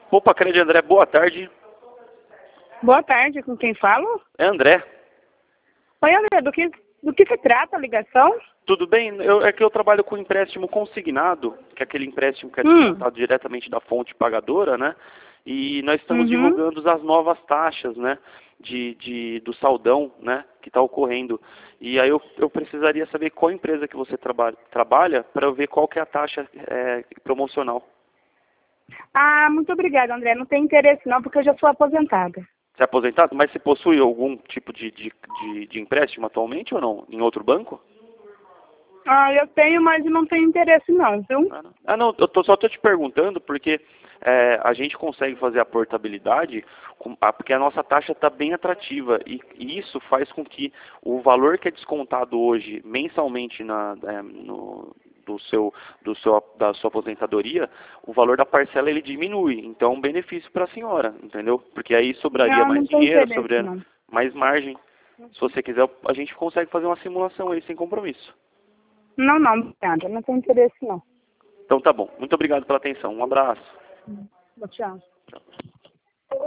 Opa, Cred André, boa tarde. Boa tarde, com quem falo? É André. Oi, André, do que se trata a ligação? Tudo bem? É que eu trabalho com empréstimo consignado, que é aquele empréstimo que é descontado diretamente da fonte pagadora, né? E nós estamos divulgando as novas taxas, né? Do saldão, né? Que está ocorrendo. E aí eu precisaria saber qual empresa que você trabalha para eu ver qual que é a taxa promocional. Ah, muito obrigada, André. Não tem interesse não, porque eu já sou aposentada. Você é aposentado? Mas você possui algum tipo de empréstimo atualmente ou não? Em outro banco? Ah, eu tenho, mas não tenho interesse não, viu? Não, só estou te perguntando porque a gente consegue fazer a portabilidade porque a nossa taxa está bem atrativa e isso faz com que o valor que é descontado hoje mensalmente da sua aposentadoria, o valor da parcela ele diminui. Então é um benefício para a senhora, entendeu? Porque aí sobraria Não, mais não tenho dinheiro, interesse sobraria não. mais margem. Se você quiser, a gente consegue fazer uma simulação aí sem compromisso. Não, obrigada. Não tenho interesse não. Então tá bom. Muito obrigado pela atenção. Um abraço. Tchau. Tchau.